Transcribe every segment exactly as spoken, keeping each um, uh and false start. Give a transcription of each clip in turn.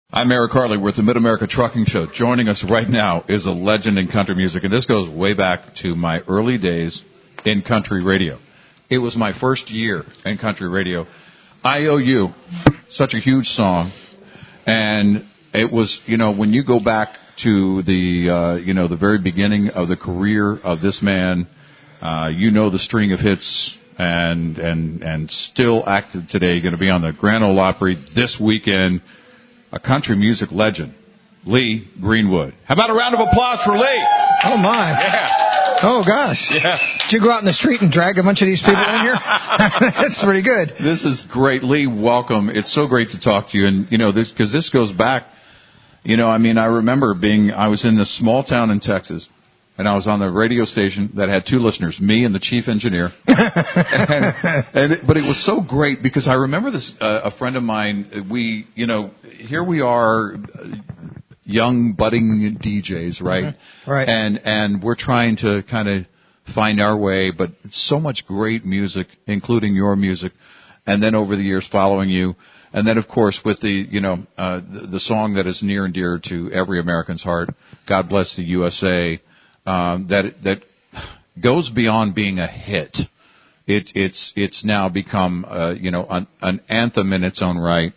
I'm Eric Harley. We're at the Mid-America Trucking Show. Joining us right now is a legend in country music, and this goes way back to my early days in country radio. It was my first year in country radio. I O U, such a huge song, and it was, you know, when you go back to the, uh, you know, the very beginning of the career of this man, uh, you know the string of hits, and and and still active today, going to be on the Grand Ole Opry this weekend. A country music legend, Lee Greenwood. How about a round of applause for Lee? Oh, my. Yeah. Oh, gosh. Yeah. Did you go out in the street and drag a bunch of these people in here? That's pretty good. This is great. Lee, welcome. It's so great to talk to you. And, you know, this because this goes back, you know, I mean, I remember being, I was in this small town in Texas, and I was on the radio station that had two listeners, me and the chief engineer. and, and it, but it was so great because I remember this, uh, a friend of mine, we, you know, here we are, uh, young budding D Js, right? Mm-hmm. Right. And, and we're trying to kind of find our way, but so much great music, including your music. And then over the years following you. And then, of course, with the, you know, uh, the, the song that is near and dear to every American's heart, God Bless the U S A. Um, that that goes beyond being a hit. It, it's it's now become uh, you know an, an anthem in its own right.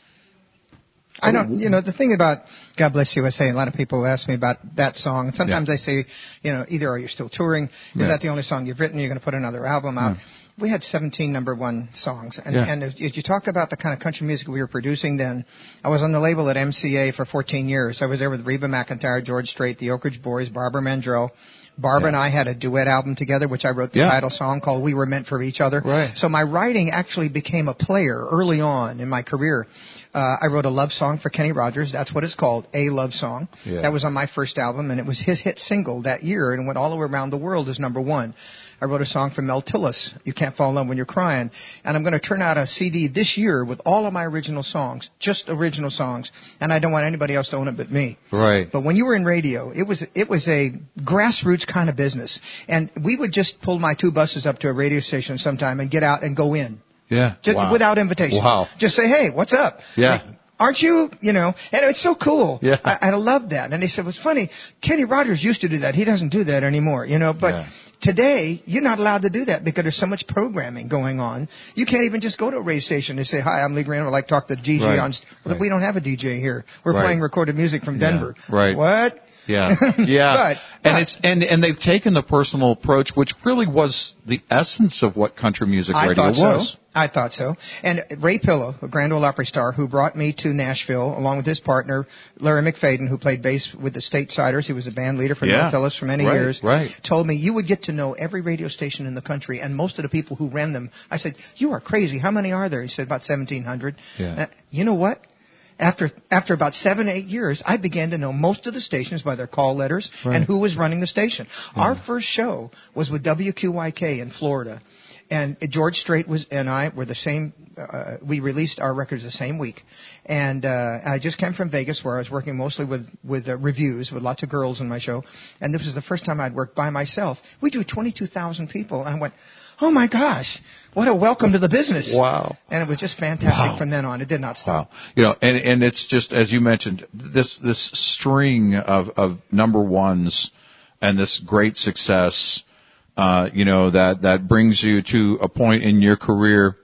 I don't, you know, the thing about God Bless U S A, a lot of people ask me about that song. And sometimes Yeah. I say, you know, either are you still touring? Is Yeah. that the only song you've written? You're going to put another album out. Yeah. We had seventeen number one songs. And, Yeah. and if, if you talk about the kind of country music we were producing then, I was on the label at M C A for fourteen years. I was there with Reba McEntire, George Strait, the Oak Ridge Boys, Barbara Mandrell. Barbara Yeah. and I had a duet album together, which I wrote the Yeah. title song called We Were Meant for Each Other. Right. So my writing actually became a player early on in my career. Uh, I wrote a love song for Kenny Rogers. That's what it's called, A Love Song. Yeah. That was on my first album, and it was his hit single that year, and went all the way around the world as number one. I wrote a song for Mel Tillis, You Can't Fall in Love When You're Crying. And I'm going to turn out a C D this year with all of my original songs, just original songs, and I don't want anybody else to own it but me. Right. But when you were in radio, it was it was a grassroots kind of business. And we would just pull my two buses up to a radio station sometime and get out and go in. Yeah. Just Wow. without invitation. Wow. Just say, hey, what's up? Yeah. Like, aren't you, you know, and it's so cool. Yeah. I, I love that. And they said, what's funny, Kenny Rogers used to do that. He doesn't do that anymore, you know, but Yeah. today you're not allowed to do that because there's so much programming going on. You can't even just go to a radio station and say, hi, I'm Lee Greenwood. I'd like to talk to the D J Right. on, st-. Well, Right. we don't have a D J here. We're Right. playing recorded music from Yeah. Denver. Right. What? Yeah, yeah, But- and but- it's and and they've taken the personal approach, which really was the essence of what country music I radio thought so. was. I thought so. And Ray Pillow, a Grand Ole Opry star, who brought me to Nashville, along with his partner, Larry McFadden, who played bass with the Statesiders. He was a band leader for Yeah. Mel Tillis for many Right, years. right. Told me, you would get to know every radio station in the country and most of the people who ran them. I said, you are crazy. How many are there? He said, about seventeen hundred. Yeah. Uh, you know what? After after about seven, eight years, I began to know most of the stations by their call letters Right. and who was running the station. Yeah. Our first show was with W Q Y K in Florida. And George Strait was and I were the same. Uh, we released our records the same week, and uh, I just came from Vegas, where I was working mostly with with uh, reviews with lots of girls in my show. And this was the first time I'd worked by myself. We do twenty-two thousand people, and I went, "Oh my gosh, what a welcome to the business!" Wow. And it was just fantastic Wow. from then on. It did not stop. Wow. You know, and and it's just as you mentioned, this this string of of number ones and this great success. Uh, you know, that, that brings you to a point in your career.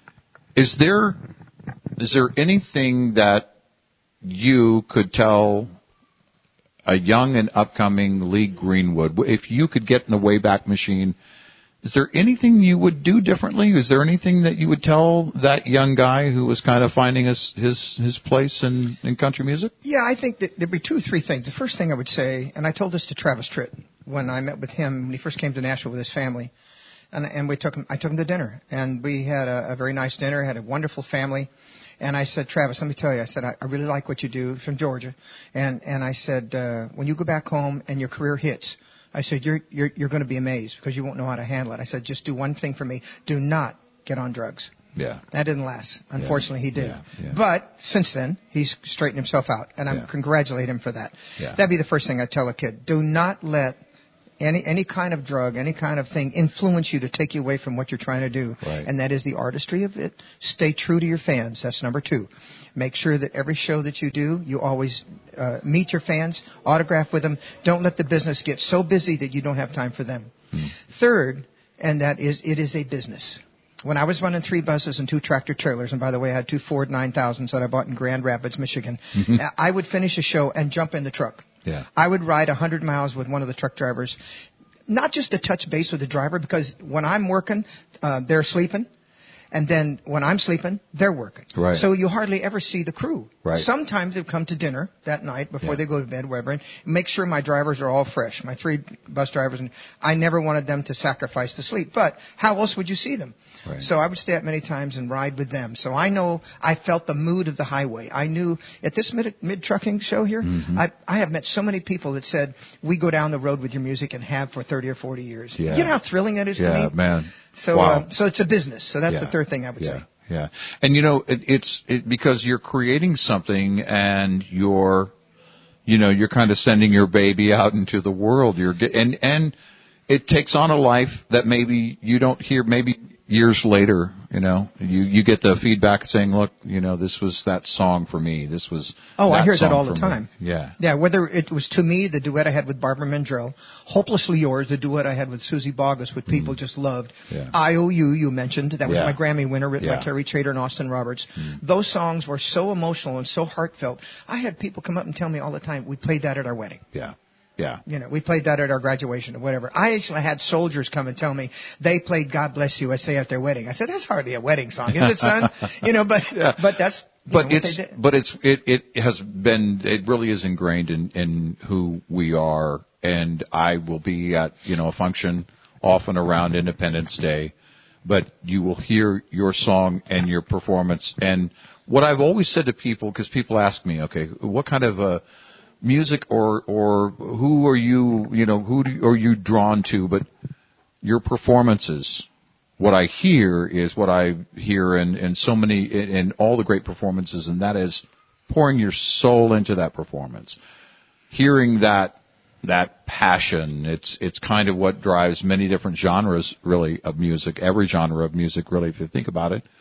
Is there, is there anything that you could tell a young and upcoming Lee Greenwood, if you could get in the Wayback Machine, is there anything you would do differently? Is there anything that you would tell that young guy who was kind of finding his, his, his place in, in country music? Yeah, I think that there'd be two or three things. The first thing I would say, and I told this to Travis Tritt when I met with him when he first came to Nashville with his family, and, and we took him, I took him to dinner, and we had a, a very nice dinner, had a wonderful family. And I said, Travis, let me tell you, I said, I, I really like what you do from Georgia. And, and I said, uh, when you go back home and your career hits, I said, you're, you're, you're going to be amazed because you won't know how to handle it. I said, just do one thing for me. Do not get on drugs. Yeah. That didn't last. Unfortunately, he did. Yeah, yeah. But since then, he's straightened himself out, and I Yeah. congratulate him for that. Yeah. That'd be the first thing I tell a kid. Do not let any any kind of drug, any kind of thing influence you to take you away from what you're trying to do. Right. And that is the artistry of it. Stay true to your fans. That's number two. Make sure that every show that you do, you always uh, meet your fans, autograph with them. Don't let the business get so busy that you don't have time for them. Hmm. Third, and that is, it is a business. When I was running three buses and two tractor trailers, and by the way, I had two Ford nine thousands that I bought in Grand Rapids, Michigan, mm-hmm. I would finish a show and jump in the truck. Yeah. I would ride one hundred miles with one of the truck drivers, not just to touch base with the driver, because when I'm working, uh, they're sleeping. And then when I'm sleeping, they're working. Right. So you hardly ever see the crew. Right. Sometimes they come to dinner that night before yeah. they go to bed, whatever, and make sure my drivers are all fresh. My three bus drivers, and I never wanted them to sacrifice the sleep. But how else would you see them? Right. So I would stay up many times and ride with them. So I know, I felt the mood of the highway. I knew at this mid, mid trucking show here, mm-hmm. I, I have met so many people that said, we go down the road with your music and have for thirty or forty years. Yeah. You know how thrilling that is yeah, to me? Yeah, man. So, wow. uh, so it's a business. So that's yeah. the third thing I would yeah. say. Yeah. And you know, it, it's it, because you're creating something and you're, you know, you're kind of sending your baby out into the world. You're and and it takes on a life that maybe you don't hear maybe years later. You know, you you get the feedback saying, look, you know, this was that song for me. This was oh, that I hear song that all the for time. Me. Yeah. Yeah. Whether it was To Me, the duet I had with Barbara Mandrell, Hopelessly Yours, the duet I had with Susie Boggess, which people mm. just loved. Yeah. I O U, you mentioned, that was yeah. my Grammy winner, written yeah. by Terry Chater and Austin Roberts. Mm. Those songs were so emotional and so heartfelt. I had people come up and tell me all the time, we played that at our wedding. Yeah. Yeah. You know, we played that at our graduation or whatever. I actually had soldiers come and tell me they played God Bless U S A at their wedding. I said, that's hardly a wedding song, is it, son? you know, but yeah. but that's but know, it's but it's it it has been it really is ingrained in in who we are. And I will be at you know a function often around Independence Day, but you will hear your song and your performance. And what I've always said to people, because people ask me, okay, what kind of a music or or who are you you know who do, are you drawn to? But your performances, what I hear is what I hear in, in so many in, in all the great performances, and that is pouring your soul into that performance, hearing that that passion. It's it's kind of what drives many different genres really of music, every genre of music really, if you think about it.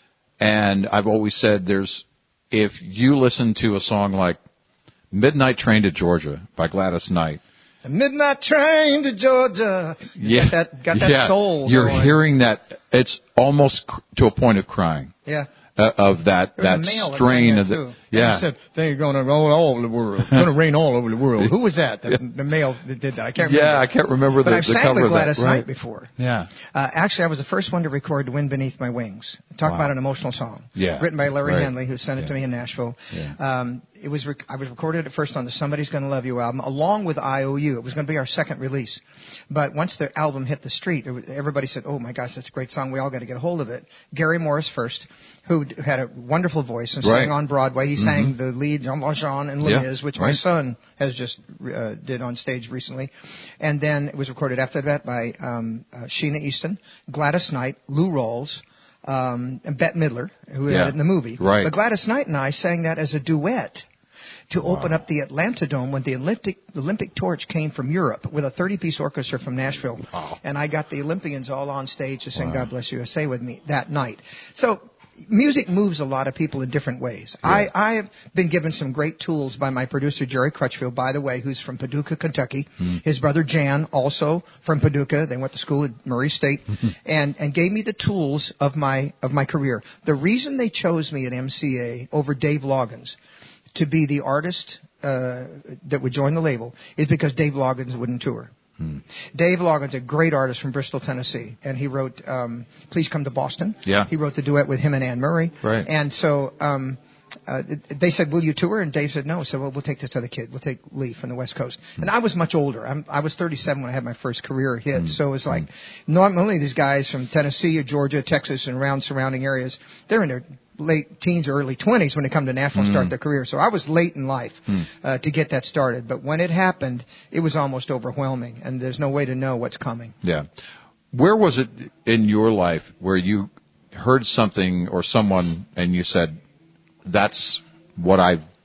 And I've always said there's if you listen to a song like Midnight Train to Georgia by Gladys Knight. The Midnight Train to Georgia. Yeah. Got that, got that yeah. soul. You're going. hearing that. It's almost cr- to a point of crying. Yeah. Uh, of that, that strain of the, too. yeah. He said, they're going to roll all over the world. It's going to rain all over the world. Who was that? The, yeah. the male that did that. I can't remember. Yeah, I can't remember but the, I've the sang cover with of that. Gladys Right. Knight before. Yeah. Uh, actually, I was the first one to record The Wind Beneath My Wings. Talk wow. about an emotional song. Yeah. Written by Larry right. Henley, who sent it yeah. to me in Nashville. Yeah. Um, it was rec- I was recorded at first on the Somebody's Gonna Love You album, along with I O U. It was going to be our second release. But once the album hit the street, it was, everybody said, oh my gosh, that's a great song. We all got to get a hold of it. Gary Morris first, who had a wonderful voice and right. sang on Broadway. He mm-hmm. sang the lead, Jean Valjean and Les yeah. Mis, which right. my son has just uh, did on stage recently. And then it was recorded after that by um, uh, Sheena Easton, Gladys Knight, Lou Rawls, um, and Bette Midler, who yeah. had it in the movie. Right. But Gladys Knight and I sang that as a duet to wow. open up the Atlanta Dome when the Olympic Olympic torch came from Europe with a thirty-piece orchestra from Nashville. Wow. And I got the Olympians all on stage to sing wow. God Bless U S A with me that night. So music moves a lot of people in different ways. Yeah. I, I have been given some great tools by my producer, Jerry Crutchfield, by the way, who's from Paducah, Kentucky. Mm. His brother, Jan, also from Paducah. They went to school at Murray State and, and gave me the tools of my, of my career. The reason they chose me at M C A over Dave Loggins to be the artist uh, that would join the label is because Dave Loggins wouldn't tour. Hmm. Dave Loggins, a great artist from Bristol, Tennessee, and he wrote um, Please Come to Boston. Yeah. He wrote the duet with him and Anne Murray. Right. And so um, uh, they said, will you tour? And Dave said no. So well, we'll take this other kid. We'll take Lee from the West Coast. Hmm. And I was much older. I'm, I was thirty-seven when I had my first career hit. Hmm. So it was like hmm. normally these guys from Tennessee or Georgia, Texas, and around surrounding areas, they're in their late teens or early twenties when they come to Nashville and mm. start their career. So I was late in life mm. uh, to get that started. But when it happened, it was almost overwhelming, and there's no way to know what's coming. Yeah. Where was it in your life where you heard something or someone and you said, that's what I've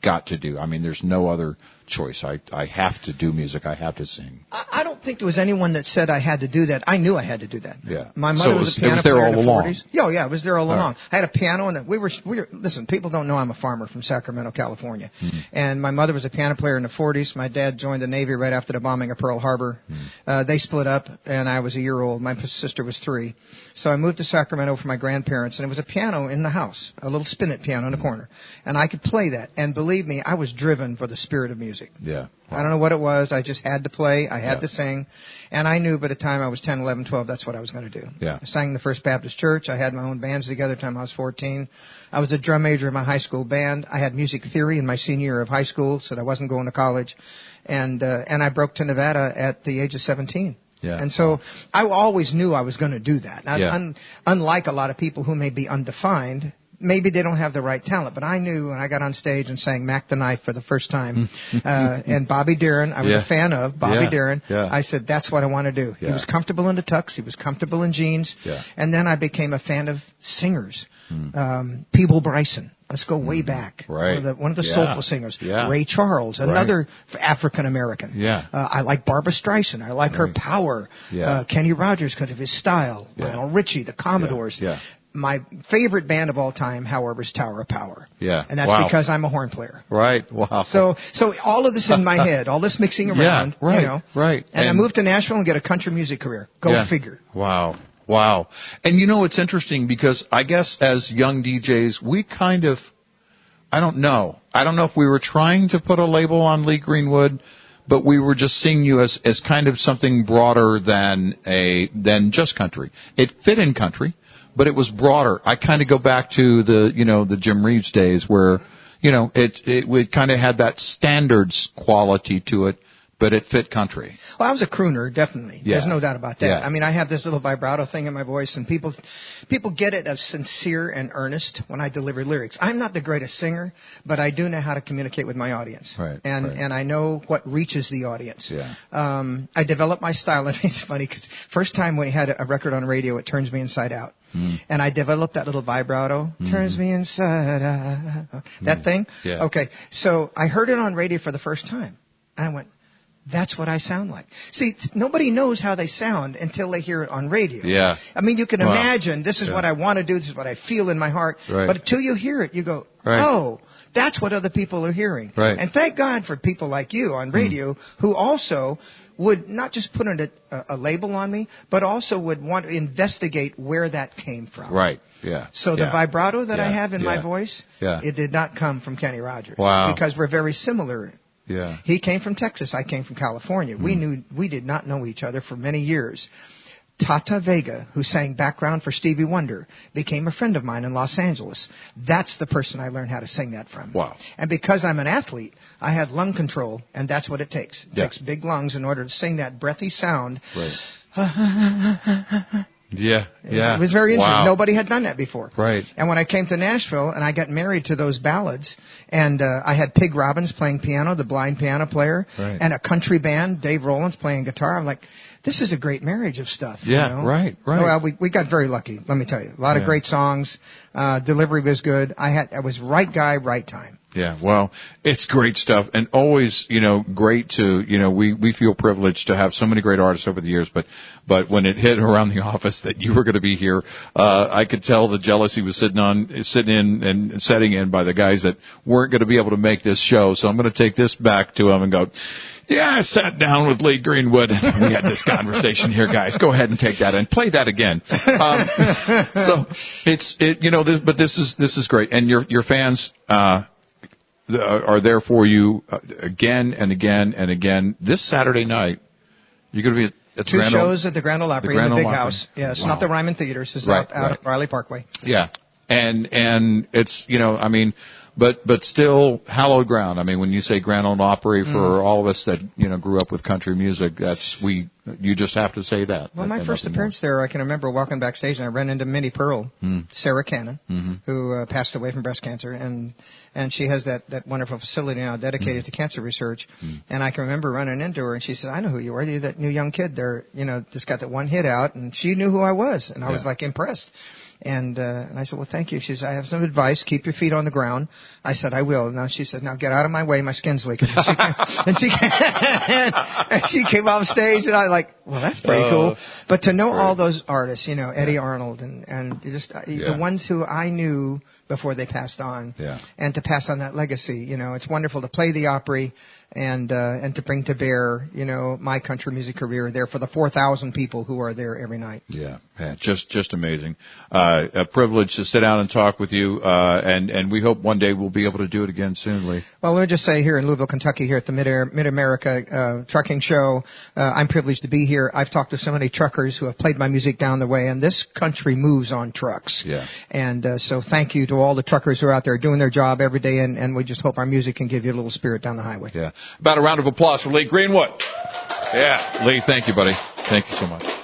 got to do. I mean, there's no other choice. I I have to do music. I have to sing. I, I don't think there was anyone that said I had to do that. I knew I had to do that. Yeah. My mother so was, was a piano it was there player all in the along. forties. Yeah, yeah, it was there all, all along. Right. I had a piano, and we were we were. Listen, people don't know I'm a farmer from Sacramento, California, Mm-hmm. and my mother was a piano player in the forties. My dad joined the Navy right after the bombing of Pearl Harbor. Mm-hmm. Uh, they split up, and I was a year old. My sister was three, so I moved to Sacramento for my grandparents, and it was a piano in the house, a little spinet piano in the corner, and I could play that. And believe me, I was driven for the spirit of music. Yeah. Wow. I don't know what it was. I just had to play. I had Yeah. to sing. And I knew by the time I was ten, eleven, twelve, that's what I was going to do. Yeah. I sang in the First Baptist Church. I had my own bands together by the time I was fourteen. I was a drum major in my high school band. I had music theory in my senior year of high school, so that I wasn't going to college. And, uh, and I broke to Nevada at the age of seventeen. Yeah. And so I always knew I was going to do that. I, Yeah. un, unlike a lot of people who may be undefined, maybe they don't have the right talent, but I knew when I got on stage and sang Mac the Knife for the first time, uh, and Bobby Darin, I was Yeah. a fan of Bobby Yeah. Darin. Yeah. I said, that's what I want to do. Yeah. He was comfortable in the tux. He was comfortable in jeans. Yeah. And then I became a fan of singers. Mm. Um, Peeble Bryson. Let's go way back. Right. One of the, one of the Yeah. soulful singers. Yeah. Ray Charles, another African American. Yeah. Uh, I like Barbara Streisand. I like her Right. power. Yeah. Uh, Kenny Rogers because of his style. Yeah. Lionel Richie, the Commodores. Yeah. Yeah. My favorite band of all time, however, is Tower of Power. Yeah. And that's Wow. because I'm a horn player. Right. Wow. So, so all of this in my head, all this mixing around, Yeah, right, you know. right. And, I And- moved to Nashville and get a country music career. Go Yeah. figure. Wow. Wow. And you know, it's interesting because I guess as young D Js, we kind of, I don't know. I don't know if we were trying to put a label on Lee Greenwood, but we were just seeing you as, as kind of something broader than a, than just country. It fit in country, but it was broader. I kind of go back to the, you know, the Jim Reeves days where, you know, it, it, it kind of had that standards quality to it, but it fit country. Well, I was a crooner, definitely. Yeah. There's no doubt about that. Yeah. I mean, I have this little vibrato thing in my voice, and people, people get it as sincere and earnest when I deliver lyrics. I'm not the greatest singer, but I do know how to communicate with my audience. Right, And, right. and I know what reaches the audience. Yeah. Um, I developed my style, and it's funny because first time we had a record on radio, it turns me inside out. Mm. And I developed that little vibrato, Mm. turns me inside out, that Mm. thing. Yeah. Okay, so I heard it on radio for the first time. And I went, that's what I sound like. See, t- nobody knows how they sound until they hear it on radio. Yeah. I mean, you can Wow. imagine, this is Yeah. what I want to do, this is what I feel in my heart. Right. But until you hear it, you go, Right. oh, that's what other people are hearing. Right. And thank God for people like you on radio mm. who also would not just put a, a, a label on me, but also would want to investigate where that came from. Right. Yeah. So the Yeah. vibrato that I Yeah. have in my Yeah. voice, Yeah. it did not come from Kenny Rogers. Wow. Because we're very similar. Yeah. He came from Texas. I came from California. Mm. We knew we did not know each other for many years. Tata Vega, who sang background for Stevie Wonder, became a friend of mine in Los Angeles. That's the person I learned how to sing that from. Wow. And because I'm an athlete, I had lung control, and that's what it takes. It Yeah. takes big lungs in order to sing that breathy sound. Right. Yeah, yeah. It was very interesting. Wow. Nobody had done that before. Right. And when I came to Nashville and I got married to those ballads, and uh, I had Pig Robbins playing piano, the blind piano player, Right. and a country band, Dave Rollins playing guitar, I'm like, this is a great marriage of stuff. Yeah, you know? right, right. Well, we we got very lucky. Let me tell you, a lot of Yeah. great songs. Uh, delivery was good. I had I was right guy, right time. Yeah, well, it's great stuff, and always, you know, great to, you know, we, we feel privileged to have so many great artists over the years, but, but when it hit around the office that you were going to be here, uh, I could tell the jealousy was sitting on, sitting in and setting in by the guys that weren't going to be able to make this show, so I'm going to take this back to them and go, yeah, I sat down with Lee Greenwood and we had this conversation here, guys. Go ahead and take that and play that again. Um, so it's, it, you know, this, but this is, this is great. And your, your fans, uh, are there for you uh, again and again and again. This Saturday night, you're going to be at, at the Two Grand shows Ole, at the Grand Ole Opry the Grand in the big Ole Opry. house. Yeah, it's Wow. not the Ryman Theaters. It's Right, out, out right. at Riley Parkway. Yeah, and and it's, you know, I mean, but but still hallowed ground. I mean, when you say Grand Ole Opry, for Mm. all of us that, you know, grew up with country music, that's we. You just have to say that. Well, and- my and first nothing appearance there, I can remember walking backstage and I ran into Minnie Pearl, Mm. Sarah Cannon, Mm-hmm. who uh, passed away from breast cancer, and and she has that, that wonderful facility now dedicated Mm. to cancer research. Mm. And I can remember running into her, and she said, "I know who you are. You're that new young kid there, you know, just got that one hit out," and she knew who I was, and I was Yeah. like impressed. And, uh, and I said, well, thank you. She said, I have some advice. Keep your feet on the ground. I said, I will. Now she said, now get out of my way. My skin's leaking. And she came, and she, and, and she came off stage, and I was like, well, that's pretty uh, cool. But to know great. all those artists, you know, Eddie yeah. Arnold and, and just uh, yeah. the ones who I knew before they passed on, yeah. and to pass on that legacy, you know, it's wonderful to play the Opry and uh, and to bring to bear, you know, my country music career there for the four thousand people who are there every night. Yeah, yeah just just amazing. Uh, a privilege to sit down and talk with you, uh, and and we hope one day we'll be able to do it again soon, Lee. Well, let me just say here in Louisville, Kentucky, here at the Mid Mid America uh, Trucking Show, uh, I'm privileged to be here. I've talked to so many truckers who have played my music down the way, and this country moves on trucks. Yeah. And uh, so thank you to all the truckers who are out there doing their job every day, and, and we just hope our music can give you a little spirit down the highway. Yeah. About a round of applause for Lee Greenwood. Yeah. Lee, thank you, buddy. Thank you so much.